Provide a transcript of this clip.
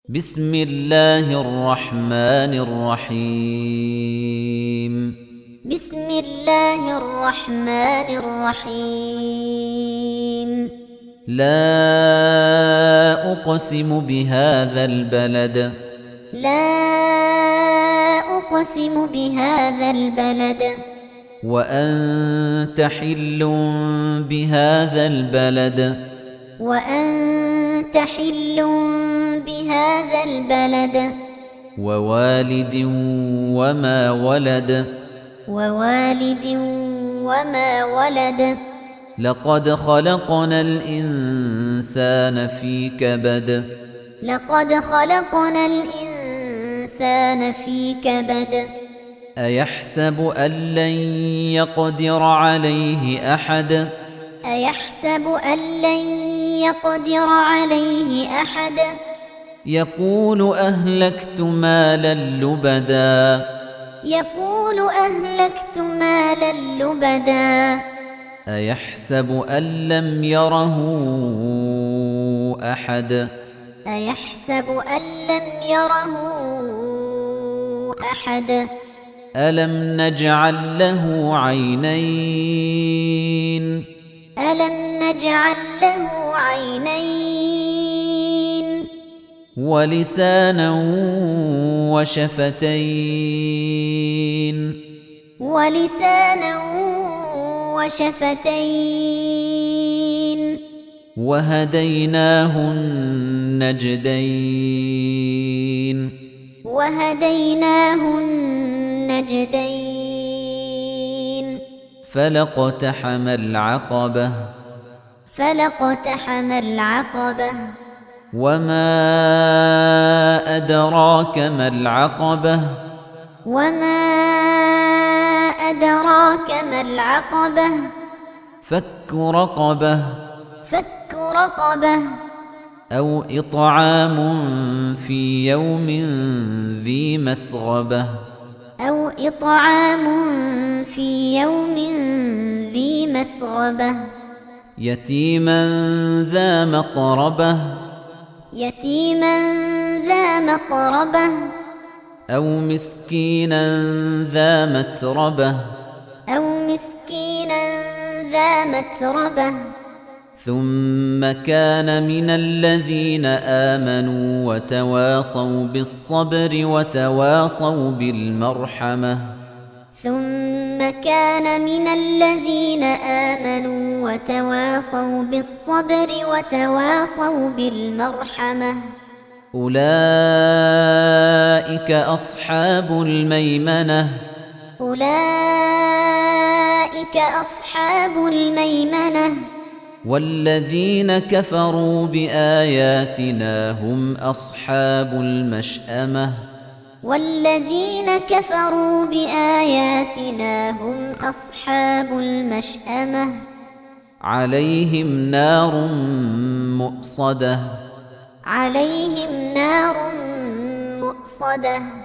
بسم الله الرحمن الرحيم بسم الله الرحمن الرحيم لا أقسم بهذا البلد لا أقسم بهذا البلد وأنت حل بهذا البلد وأنت حل بهذا البلد ووالد وما ولد ووالد وما ولد لقد خلقنا الإنسان في كبد لقد خلقنا الإنسان في كبد أيحسب أن لن يقدر عليه أحد أيحسب أن لن يقدر عليه أحد يقول أهلكت مالا لبدا يقول أهلكت مالا لبدا أيحسب أن لم يره أحد أيحسب أن لم يره أحد ألم نجعل له عينين ألم نجعل له عينين ولسانا وشفتين ولسانا وشفتين وهديناه النجدين وهديناه النجدين فلاقتحم العقبة فلاقتحم العقبة وما أدراك ما العقبة وما أدراك ما العقبة فك رقبة فك رقبة أو إطعام في يوم ذي مسغبة أو إطعام في يوم ذي مسغبة يتيما ذا مقربة يتيما ذا مقربة أو مسكينا ذا متربة أو مسكينا ذا متربة ثم كان من الذين آمنوا وتواصوا بالصبر وتواصوا بالمرحمة ثم كان من الذين آمنوا وتواصوا بالصبر وتواصوا بالمرحمة أولئك أصحاب الميمنة أولئك أصحاب الميمنة والذين كفروا بآياتنا هم أصحاب المشأمة والذين كفروا بآياتنا هم أصحاب المشأمة عليهم نار مؤصدة عليهم نار مؤصدة